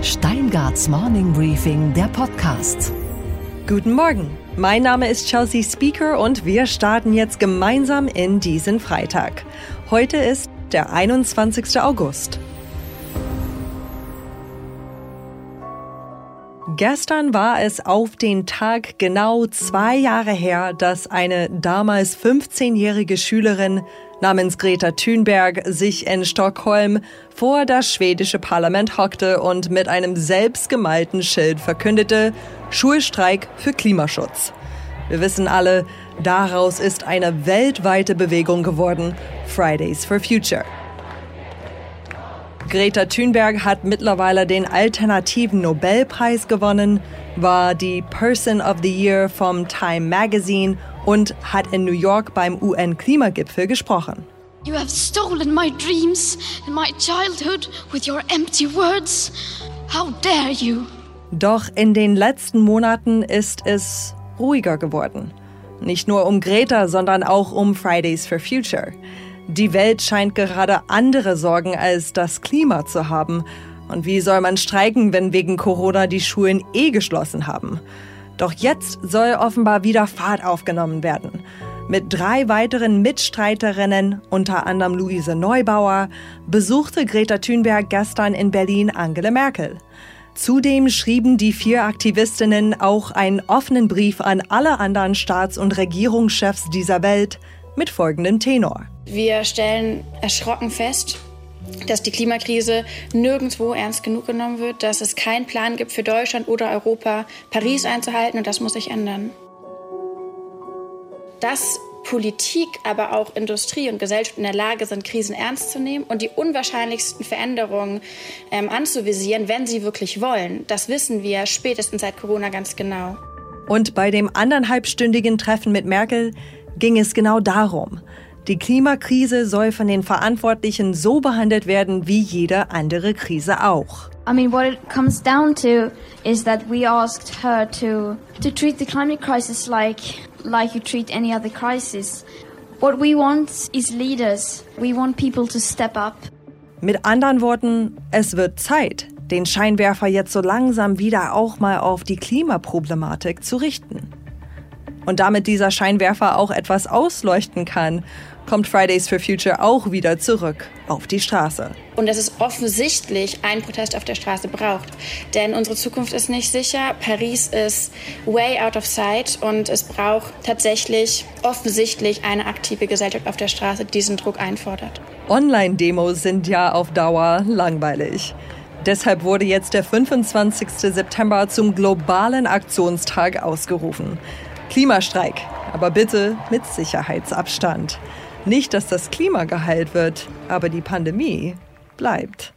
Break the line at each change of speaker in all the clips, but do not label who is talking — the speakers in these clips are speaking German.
Steingarts Morning Briefing, der Podcast.
Guten Morgen, mein Name ist Chelsea Speaker und wir starten jetzt gemeinsam in diesen Freitag. Heute ist der 21. August. Gestern war es auf den Tag genau 2 Jahre her, dass eine damals 15-jährige Schülerin namens Greta Thunberg sich in Stockholm vor das schwedische Parlament hockte und mit einem selbstgemalten Schild verkündete: Schulstreik für Klimaschutz. Wir wissen alle, daraus ist eine weltweite Bewegung geworden: Fridays for Future. Greta Thunberg hat mittlerweile den alternativen Nobelpreis gewonnen, war die Person of the Year vom Time Magazine und hat in New York beim UN-Klimagipfel gesprochen.
You have stolen my dreams and my childhood with your empty words. How dare you?
Doch in den letzten Monaten ist es ruhiger geworden. Nicht nur um Greta, sondern auch um Fridays for Future. Die Welt scheint gerade andere Sorgen als das Klima zu haben. Und wie soll man streiken, wenn wegen Corona die Schulen geschlossen haben? Doch jetzt soll offenbar wieder Fahrt aufgenommen werden. Mit 3 weiteren Mitstreiterinnen, unter anderem Luise Neubauer, besuchte Greta Thunberg gestern in Berlin Angela Merkel. Zudem schrieben die 4 Aktivistinnen auch einen offenen Brief an alle anderen Staats- und Regierungschefs dieser Welt mit folgendem Tenor.
Wir stellen erschrocken fest, dass die Klimakrise nirgendwo ernst genug genommen wird, dass es keinen Plan gibt für Deutschland oder Europa, Paris einzuhalten, und das muss sich ändern. Dass Politik, aber auch Industrie und Gesellschaft in der Lage sind, Krisen ernst zu nehmen und die unwahrscheinlichsten Veränderungen anzuvisieren, wenn sie wirklich wollen, das wissen wir spätestens seit Corona ganz genau.
Und bei dem 1,5-stündigen Treffen mit Merkel ging es genau darum. Die Klimakrise soll von den Verantwortlichen so behandelt werden wie jede andere Krise auch.
I mean, what it comes down to is that we asked her to treat the climate crisis like you treat any other crisis. What we want is leaders. We want people to step up.
Mit anderen Worten, es wird Zeit, den Scheinwerfer jetzt so langsam wieder auch mal auf die Klimaproblematik zu richten. Und damit dieser Scheinwerfer auch etwas ausleuchten kann, kommt Fridays for Future auch wieder zurück auf die Straße.
Und dass es offensichtlich einen Protest auf der Straße braucht. Denn unsere Zukunft ist nicht sicher, Paris ist way out of sight und es braucht tatsächlich offensichtlich eine aktive Gesellschaft auf der Straße, die diesen Druck einfordert.
Online-Demos sind ja auf Dauer langweilig. Deshalb wurde jetzt der 25. September zum globalen Aktionstag ausgerufen. Klimastreik, aber bitte mit Sicherheitsabstand. Nicht, dass das Klima geheilt wird, aber die Pandemie bleibt.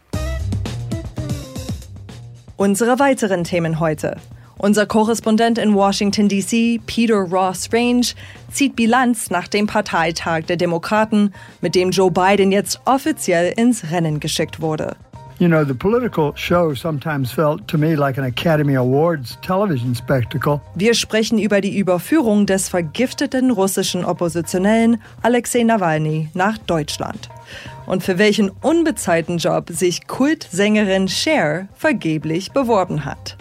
Unsere weiteren Themen heute. Unser Korrespondent in Washington, D.C., Peter Ross Range, zieht Bilanz nach dem Parteitag der Demokraten, mit dem Joe Biden jetzt offiziell ins Rennen geschickt wurde.
You know, the political show sometimes felt to me like an Academy Awards television spectacle.
Wir sprechen über die Überführung des vergifteten russischen Oppositionellen Alexei Nawalny nach Deutschland. Und für welchen unbezahlten Job sich Kultsängerin Cher vergeblich beworben hat.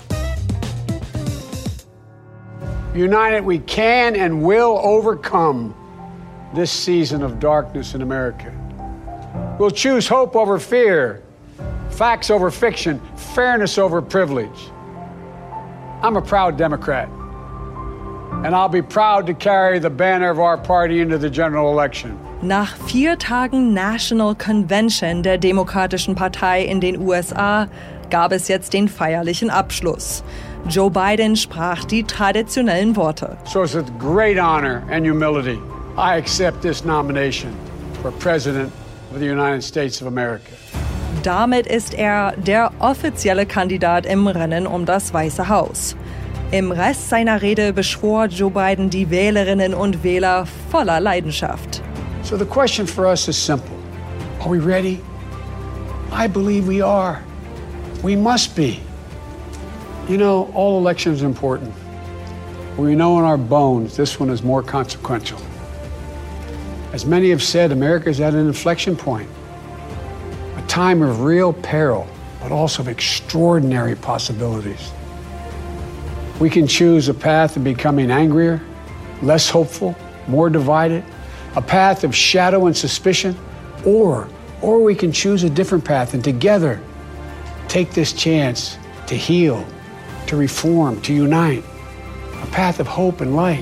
United, we can and will overcome this season of darkness in America. We'll choose hope over fear. Facts over fiction, fairness over privilege. I'm a proud Democrat, and I'll be proud to carry the banner of our party into the general election.
Nach 4 Tagen National Convention der Demokratischen Partei in den USA gab es jetzt den feierlichen Abschluss. Joe Biden sprach die traditionellen Worte.
So it's with great honor and humility I accept this nomination for President of the United States of America.
Damit ist er der offizielle Kandidat im Rennen um das Weiße Haus. Im Rest seiner Rede beschwor Joe Biden die Wählerinnen und Wähler voller Leidenschaft.
So the question for us is simple. Are we ready? I believe we are. We must be. You know, all elections are important. We know in our bones this one is more consequential. As many have said, America is at an inflection point. A time of real peril, but also of extraordinary possibilities. We can choose a path of becoming angrier, less hopeful, more divided, a path of shadow and suspicion, or we can choose a different path and together take this chance to heal, to reform, to unite, a path of hope and light.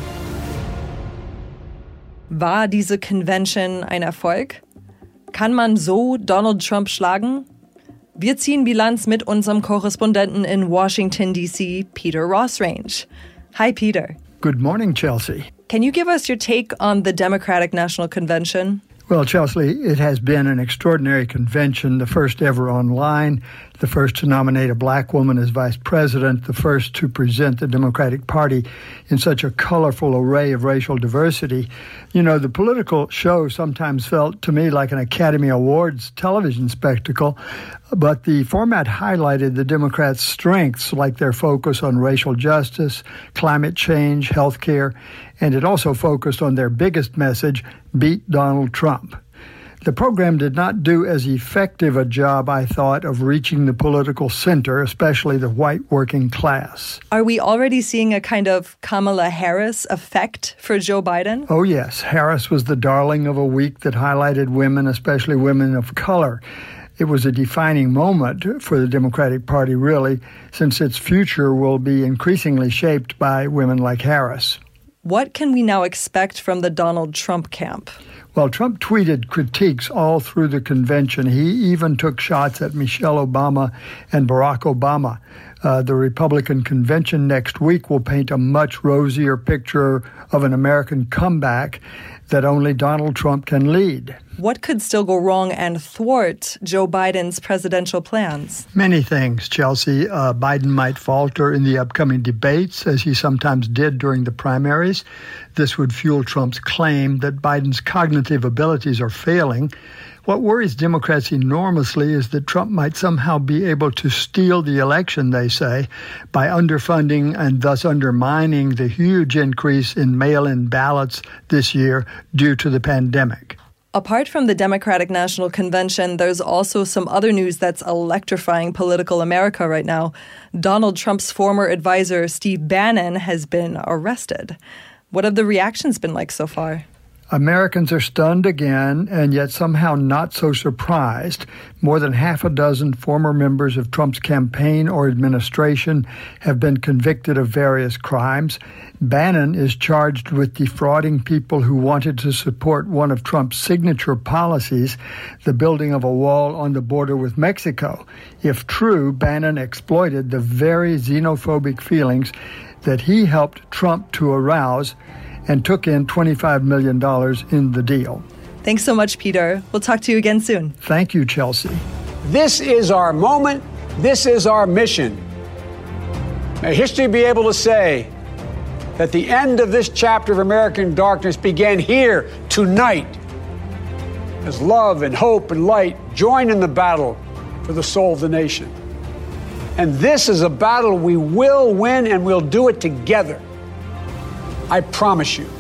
War diese Convention ein Erfolg? Kann man so Donald Trump schlagen? Wir ziehen Bilanz mit unserem Korrespondenten in Washington, D.C., Peter Rossrange. Hi, Peter.
Good morning, Chelsea.
Can you give us your take on the Democratic National Convention?
Well, Chelsea, it has been an extraordinary convention, the first ever online, the first to nominate a black woman as vice president, the first to present the Democratic Party in such a colorful array of racial diversity. You know, the political show sometimes felt to me like an Academy Awards television spectacle, but the format highlighted the Democrats' strengths, like their focus on racial justice, climate change, health care, and it also focused on their biggest message, beat Donald Trump. The program did not do as effective a job, I thought, of reaching the political center, especially the white working class.
Are we already seeing a kind of Kamala Harris effect for Joe Biden?
Oh, yes. Harris was the darling of a week that highlighted women, especially women of color. It was a defining moment for the Democratic Party, really, since its future will be increasingly shaped by women like Harris.
What can we now expect from the Donald Trump camp?
Well, Trump tweeted critiques all through the convention. He even took shots at Michelle Obama and Barack Obama. The Republican convention next week will paint a much rosier picture of an American comeback that only Donald Trump can lead.
What could still go wrong and thwart Joe Biden's presidential plans?
Many things, Chelsea. Biden might falter in the upcoming debates, as he sometimes did during the primaries. This would fuel Trump's claim that Biden's cognitive abilities are failing. What worries Democrats enormously is that Trump might somehow be able to steal the election, they say, by underfunding and thus undermining the huge increase in mail-in ballots this year due to the pandemic.
Apart from the Democratic National Convention, there's also some other news that's electrifying political America right now. Donald Trump's former advisor, Steve Bannon, has been arrested. What have the reactions been like so far?
Americans are stunned again, and yet somehow not so surprised. More than half a dozen former members of Trump's campaign or administration have been convicted of various crimes. Bannon is charged with defrauding people who wanted to support one of Trump's signature policies, the building of a wall on the border with Mexico. If true, Bannon exploited the very xenophobic feelings that he helped Trump to arouse and took in $25 million in the deal.
Thanks so much, Peter. We'll talk to you again soon.
Thank you, Chelsea.
This is our moment. This is our mission. May history be able to say that the end of this chapter of American darkness began here tonight, as love and hope and light join in the battle for the soul of the nation. And this is a battle we will win, and we'll do it together. I promise you.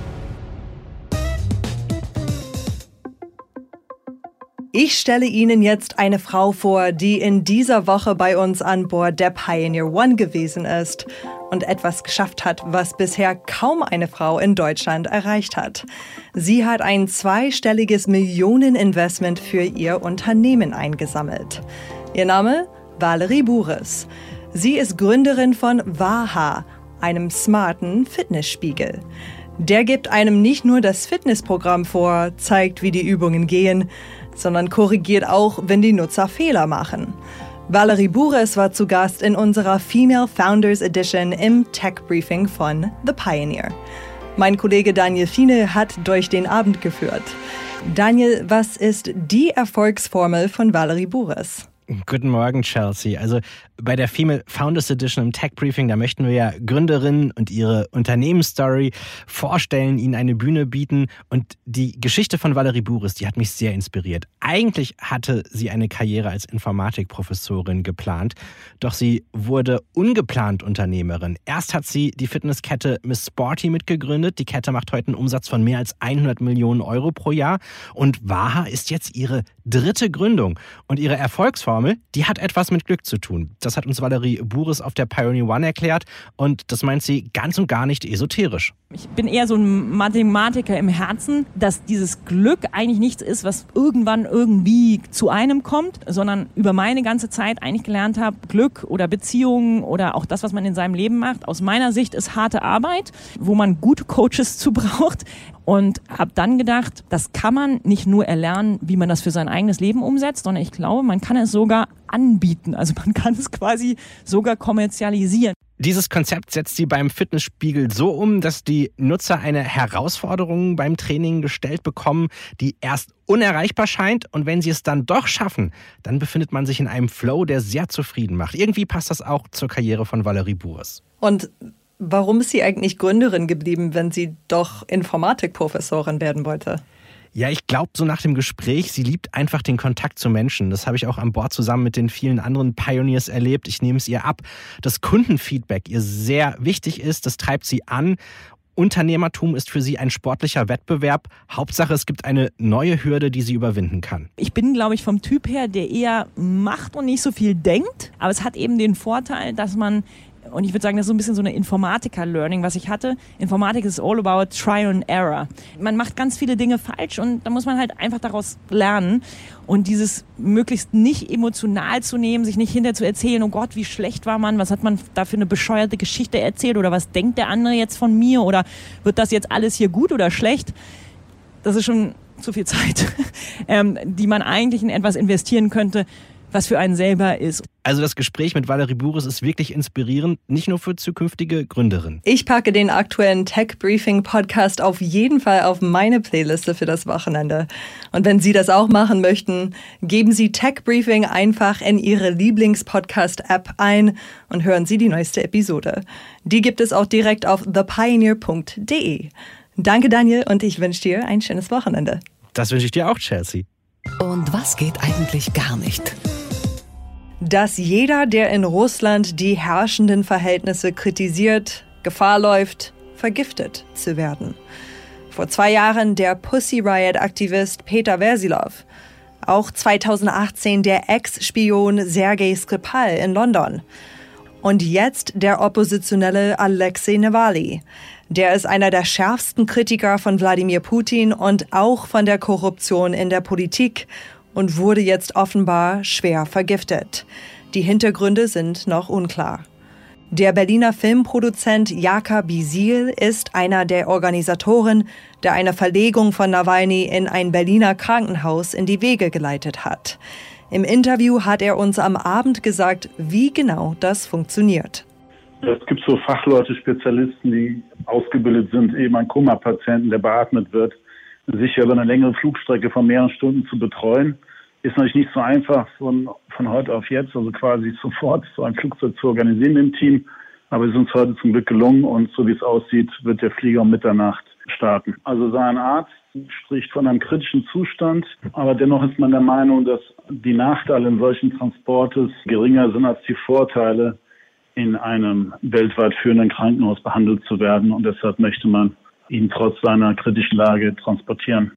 Ich stelle Ihnen jetzt eine Frau vor, die in dieser Woche bei uns an Bord der Pioneer One gewesen ist und etwas geschafft hat, was bisher kaum eine Frau in Deutschland erreicht hat. Sie hat ein zweistelliges Millioneninvestment für ihr Unternehmen eingesammelt. Ihr Name? Valerie Bures. Sie ist Gründerin von Waha, einem smarten Fitnessspiegel. Der gibt einem nicht nur das Fitnessprogramm vor, zeigt, wie die Übungen gehen, sondern korrigiert auch, wenn die Nutzer Fehler machen. Valerie Bures war zu Gast in unserer Female Founders Edition im Tech Briefing von The Pioneer. Mein Kollege Daniel Fiene hat durch den Abend geführt. Daniel, was ist die Erfolgsformel von Valerie Bures?
Guten Morgen, Chelsea. Also bei der Female Founders Edition im Tech Briefing, da möchten wir ja Gründerinnen und ihre Unternehmensstory vorstellen, ihnen eine Bühne bieten. Und die Geschichte von Valerie Bures, die hat mich sehr inspiriert. Eigentlich hatte sie eine Karriere als Informatikprofessorin geplant, doch sie wurde ungeplant Unternehmerin. Erst hat sie die Fitnesskette Miss Sporty mitgegründet. Die Kette macht heute einen Umsatz von mehr als 100 Millionen Euro pro Jahr. Und Waha ist jetzt ihre dritte Gründung. Und ihre Erfolgsformel, die hat etwas mit Glück zu tun. Das hat uns Valerie Bures auf der Pioneer One erklärt. Und das meint sie ganz und gar nicht esoterisch.
Ich bin eher so ein Mathematiker im Herzen, dass dieses Glück eigentlich nichts ist, was irgendwann irgendwie zu einem kommt, sondern über meine ganze Zeit eigentlich gelernt habe, Glück oder Beziehungen oder auch das, was man in seinem Leben macht, aus meiner Sicht ist harte Arbeit, wo man gute Coaches zu braucht. Und habe dann gedacht, das kann man nicht nur erlernen, wie man das für sein eigenes Leben umsetzt, sondern ich glaube, man kann es sogar anbieten. Also man kann es quasi sogar kommerzialisieren.
Dieses Konzept setzt sie beim Fitnessspiegel so um, dass die Nutzer eine Herausforderung beim Training gestellt bekommen, die erst unerreichbar scheint. Und wenn sie es dann doch schaffen, dann befindet man sich in einem Flow, der sehr zufrieden macht. Irgendwie passt das auch zur Karriere von Valerie Bures.
Und warum ist sie eigentlich Gründerin geblieben, wenn sie doch Informatikprofessorin werden wollte?
Ja, ich glaube, so nach dem Gespräch, sie liebt einfach den Kontakt zu Menschen. Das habe ich auch an Bord zusammen mit den vielen anderen Pioneers erlebt. Ich nehme es ihr ab, dass Kundenfeedback ihr sehr wichtig ist. Das treibt sie an. Unternehmertum ist für sie ein sportlicher Wettbewerb. Hauptsache, es gibt eine neue Hürde, die sie überwinden kann.
Ich bin, glaube ich, vom Typ her, der eher macht und nicht so viel denkt. Aber es hat eben den Vorteil, dass man, und ich würde sagen, das ist so ein bisschen so eine Informatiker-Learning, was ich hatte. Informatik ist all about Trial and Error. Man macht ganz viele Dinge falsch und da muss man halt einfach daraus lernen. Und dieses möglichst nicht emotional zu nehmen, sich nicht hinterher zu erzählen, oh Gott, wie schlecht war man, was hat man da für eine bescheuerte Geschichte erzählt oder was denkt der andere jetzt von mir oder wird das jetzt alles hier gut oder schlecht? Das ist schon zu viel Zeit, die man eigentlich in etwas investieren könnte, was für einen selber ist.
Also das Gespräch mit Valerie Bures ist wirklich inspirierend, nicht nur für zukünftige Gründerinnen.
Ich packe den aktuellen Tech Briefing Podcast auf jeden Fall auf meine Playliste für das Wochenende. Und wenn Sie das auch machen möchten, geben Sie Tech Briefing einfach in Ihre Lieblingspodcast-App ein und hören Sie die neueste Episode. Die gibt es auch direkt auf thepioneer.de. Danke, Daniel, und ich wünsche dir ein schönes Wochenende.
Das wünsche ich dir auch, Chelsea.
Und was geht eigentlich gar nicht?
Dass jeder, der in Russland die herrschenden Verhältnisse kritisiert, Gefahr läuft, vergiftet zu werden. Vor 2 Jahren der Pussy Riot-Aktivist Peter Verzilov. Auch 2018 der Ex-Spion Sergei Skripal in London. Und jetzt der Oppositionelle Alexei Nawalny. Der ist einer der schärfsten Kritiker von Wladimir Putin und auch von der Korruption in der Politik und wurde jetzt offenbar schwer vergiftet. Die Hintergründe sind noch unklar. Der Berliner Filmproduzent Jaka Bisil ist einer der Organisatoren, der eine Verlegung von Nawalny in ein Berliner Krankenhaus in die Wege geleitet hat. Im Interview hat er uns am Abend gesagt, wie genau das funktioniert.
Es gibt so Fachleute, Spezialisten, die ausgebildet sind, eben einen Koma-Patienten, der beatmet wird, sicher über eine längere Flugstrecke von mehreren Stunden zu betreuen. Ist natürlich nicht so einfach von heute auf jetzt, also quasi sofort so ein Flugzeug zu organisieren im Team. Aber es ist uns heute zum Glück gelungen und so wie es aussieht, wird der Flieger um Mitternacht starten. Also sein Arzt spricht von einem kritischen Zustand, aber dennoch ist man der Meinung, dass die Nachteile in solchen Transportes geringer sind als die Vorteile, in einem weltweit führenden Krankenhaus behandelt zu werden. Und deshalb möchte man ihn trotz seiner kritischen Lage transportieren.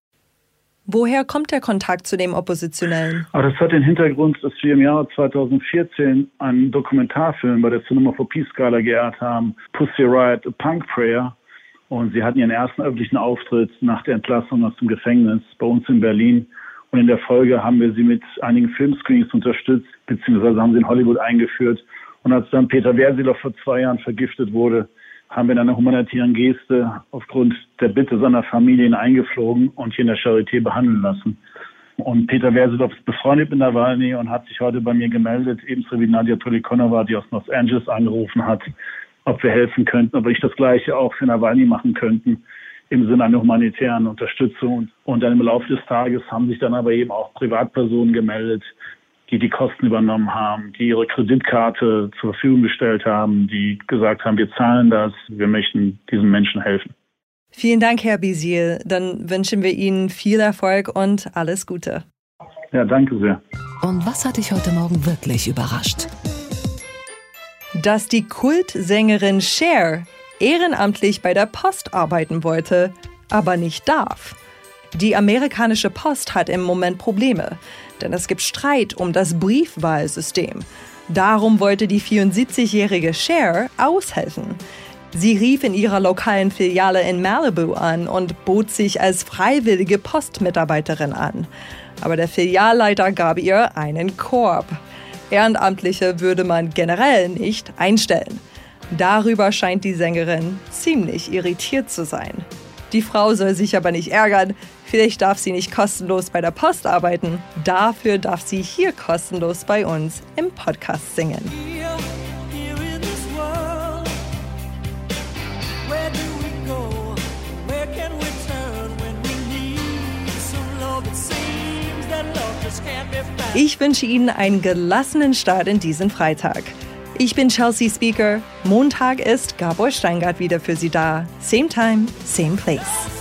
Woher kommt der Kontakt zu dem Oppositionellen?
Aber das hat den Hintergrund, dass wir im Jahre 2014 einen Dokumentarfilm bei der Cinema for Peace Gala geehrt haben, Pussy Riot, A Punk Prayer. Und sie hatten ihren ersten öffentlichen Auftritt nach der Entlassung aus dem Gefängnis bei uns in Berlin. Und in der Folge haben wir sie mit einigen Filmscreenings unterstützt, beziehungsweise haben sie in Hollywood eingeführt. Und als dann Peter Verzilov vor 2 Jahren vergiftet wurde, haben wir in einer humanitären Geste aufgrund der Bitte seiner Familie ihn eingeflogen und hier in der Charité behandeln lassen. Und Peter Verzilov ist befreundet mit Nawalny und hat sich heute bei mir gemeldet, ebenso wie Nadia Tolikonova, die aus Los Angeles angerufen hat, ob wir helfen könnten, ob wir das Gleiche auch für Nawalny machen könnten, im Sinne einer humanitären Unterstützung. Und dann im Laufe des Tages haben sich dann aber eben auch Privatpersonen gemeldet, die die Kosten übernommen haben, die ihre Kreditkarte zur Verfügung gestellt haben, die gesagt haben, wir zahlen das, wir möchten diesen Menschen helfen.
Vielen Dank, Herr Bisil. Dann wünschen wir Ihnen viel Erfolg und alles Gute.
Ja, danke sehr.
Und was hat dich heute Morgen wirklich überrascht?
Dass die Kultsängerin Cher ehrenamtlich bei der Post arbeiten wollte, aber nicht darf. Die amerikanische Post hat im Moment Probleme, denn es gibt Streit um das Briefwahlsystem. Darum wollte die 74-jährige Cher aushelfen. Sie rief in ihrer lokalen Filiale in Malibu an und bot sich als freiwillige Postmitarbeiterin an. Aber der Filialleiter gab ihr einen Korb. Ehrenamtliche würde man generell nicht einstellen. Darüber scheint die Sängerin ziemlich irritiert zu sein. Die Frau soll sich aber nicht ärgern. Vielleicht darf sie nicht kostenlos bei der Post arbeiten. Dafür darf sie hier kostenlos bei uns im Podcast singen. Ich wünsche Ihnen einen gelassenen Start in diesen Freitag. Ich bin Chelsea Speaker. Montag ist Gabor Steingart wieder für Sie da. Same time, same place.